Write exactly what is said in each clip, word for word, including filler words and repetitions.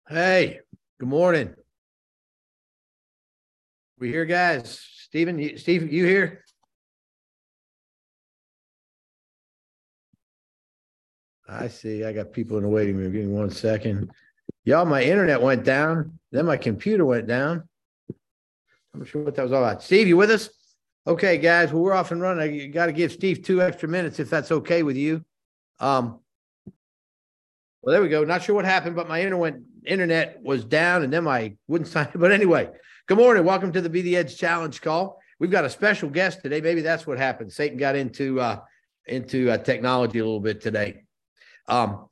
Hey, good morning. We here, guys. Stephen, you, Steve, you here? I see. I got people in the waiting room. Give me one second. Y'all, my internet went down. Then my computer went down. I'm not sure what that was all about. Steve, you with us? Okay, guys. Well, we're off and running. I got to give Steve two extra minutes if that's okay with you. Um, well, there we go. Not sure what happened, but my internet internet was down, and then my wouldn't sign. But anyway, good morning. Welcome to the Be the Edge Challenge call. We've got a special guest today. Maybe that's what happened. Satan got into uh, into uh, technology a little bit today. Um,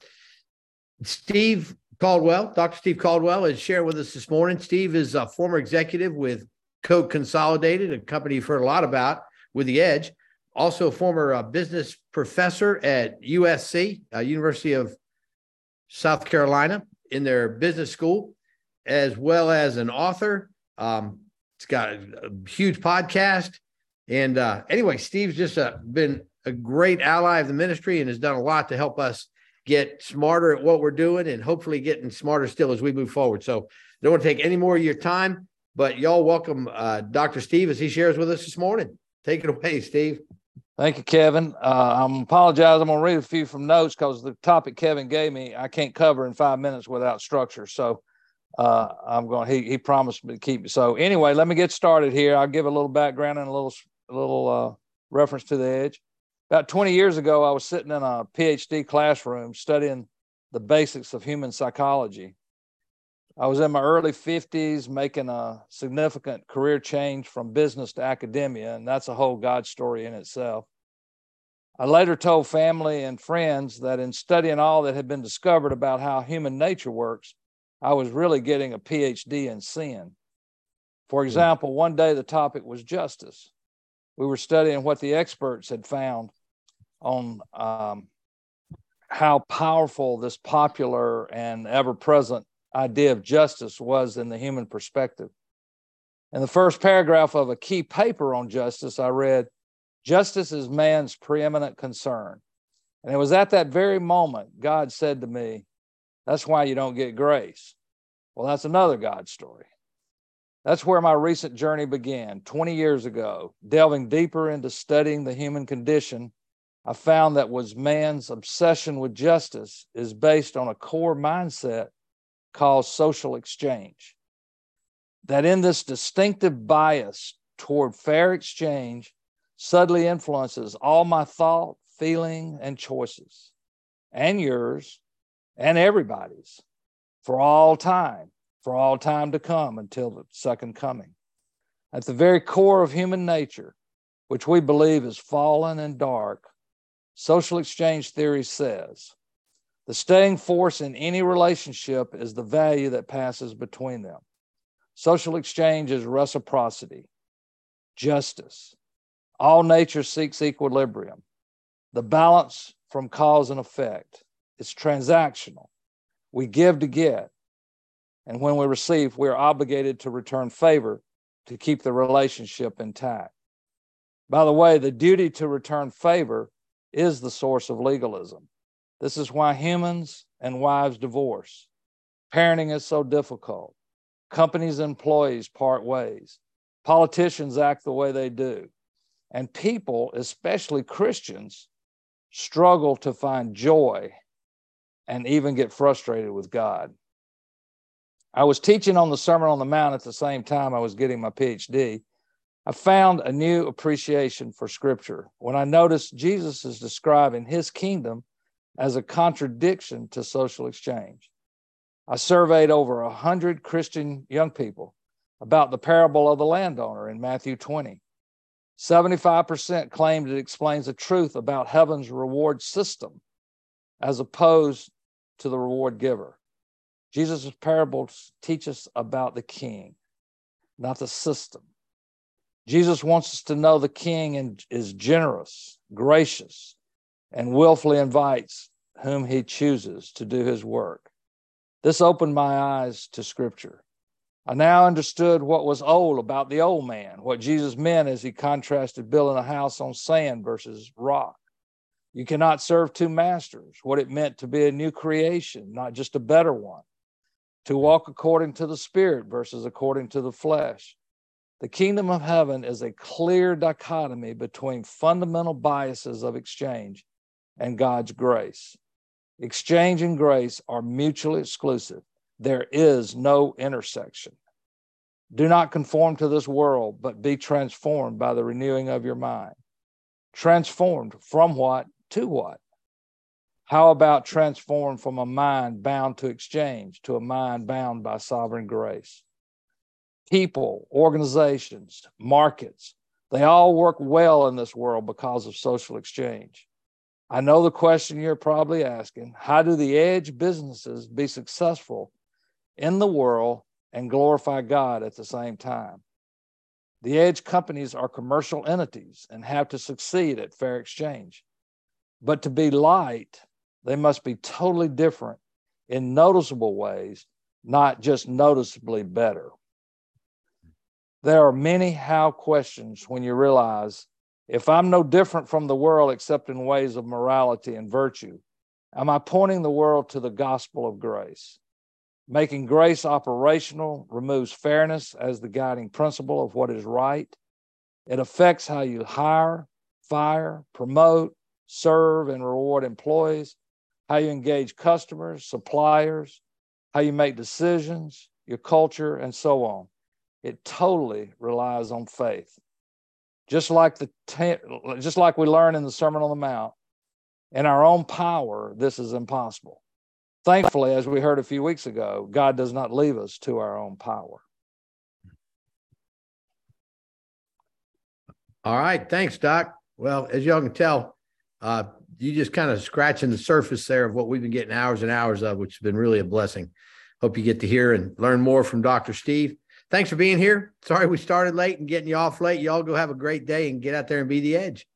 Steve Caldwell, Doctor Steve Caldwell, is sharing with us this morning. Steve is a former executive with Code Consolidated, a company you've heard a lot about with the Edge. Also, a former uh, business professor at U S C, uh, University of South Carolina, in their business school, as well as an author. Um, it's got a, a huge podcast. And uh, anyway, Steve's just uh, been a great ally of the ministry and has done a lot to help us get smarter at what we're doing and hopefully getting smarter still as we move forward. So I don't want to take any more of your time, but y'all welcome uh, Doctor Steve as he shares with us this morning. Take it away, Steve. Thank you, Kevin. Uh, I'm apologize. I'm going to read a few from notes because the topic Kevin gave me, I can't cover in five minutes without structure. So uh, I'm going, he, he promised me to keep it. So anyway, let me get started here. I'll give a little background and a little, a little uh, reference to the Edge. About twenty years ago, I was sitting in a PhD classroom studying the basics of human psychology. I was in my early fifties, making a significant career change from business to academia, and that's a whole God story in itself. I later told family and friends that in studying all that had been discovered about how human nature works, I was really getting a PhD in sin. For example, one day the topic was justice. We were studying what the experts had found on um, how powerful this popular and ever-present idea of justice was in the human perspective. In the first paragraph of a key paper on justice, I read, "Justice is man's preeminent concern." And it was at that very moment God said to me, "That's why you don't get grace." Well, that's another God story. That's where my recent journey began twenty years ago. Delving deeper into studying the human condition, I found that was man's obsession with justice is based on a core mindset called social exchange. That in this distinctive bias toward fair exchange subtly influences all my thought, feeling, and choices, and yours, and everybody's, for all time, for all time to come until the second coming. At the very core of human nature, which we believe is fallen and dark, social exchange theory says, the staying force in any relationship is the value that passes between them. Social exchange is reciprocity, justice. All nature seeks equilibrium, the balance from cause and effect. It's transactional. We give to get. And when we receive, we're obligated to return favor to keep the relationship intact. By the way, the duty to return favor is the source of legalism. This is why humans and wives divorce. Parenting is so difficult. Companies and employees part ways. Politicians act the way they do. And people, especially Christians, struggle to find joy and even get frustrated with God. I was teaching on the Sermon on the Mount at the same time I was getting my PhD. I found a new appreciation for Scripture when I noticed Jesus is describing his kingdom as a contradiction to social exchange. I surveyed over one hundred Christian young people about the parable of the landowner in Matthew twenty. seventy-five percent claimed it explains the truth about heaven's reward system as opposed to the reward giver. Jesus' parables teach us about the king, not the system. Jesus wants us to know the king is generous, gracious, and willfully invites whom he chooses to do his work. This opened my eyes to Scripture. I now understood what was old about the old man, what Jesus meant as he contrasted building a house on sand versus rock. You cannot serve two masters, what it meant to be a new creation, not just a better one. to walk according to the Spirit versus according to the flesh. The kingdom of heaven is a clear dichotomy between fundamental biases of exchange and God's grace. Exchange and grace are mutually exclusive. There is no intersection. Do not conform to this world, but be transformed by the renewing of your mind. Transformed from what to what? How about transformed from a mind bound to exchange to a mind bound by sovereign grace? People, organizations, markets, they all work well in this world because of social exchange. I know the question you're probably asking: how do the edge businesses be successful in the world and glorify God at the same time? The edge companies are commercial entities and have to succeed at fair exchange. But to be light, they must be totally different in noticeable ways, not just noticeably better. There are many how questions when you realize, if I'm no different from the world except in ways of morality and virtue, am I pointing the world to the gospel of grace? Making grace operational removes fairness as the guiding principle of what is right. It affects how you hire, fire, promote, serve, and reward employees, how you engage customers, suppliers, how you make decisions, your culture, and so on. It totally relies on faith. Just like the te- just like we learn in the Sermon on the Mount, in our own power, this is impossible. Thankfully, as we heard a few weeks ago, God does not leave us to our own power. All right. Thanks, Doc. Well, as y'all can tell, uh, you just kind of scratching the surface there of what we've been getting hours and hours of, which has been really a blessing. Hope you get to hear and learn more from Doctor Steve. Thanks for being here. Sorry we started late and getting you off late. Y'all go have a great day and get out there and be the edge.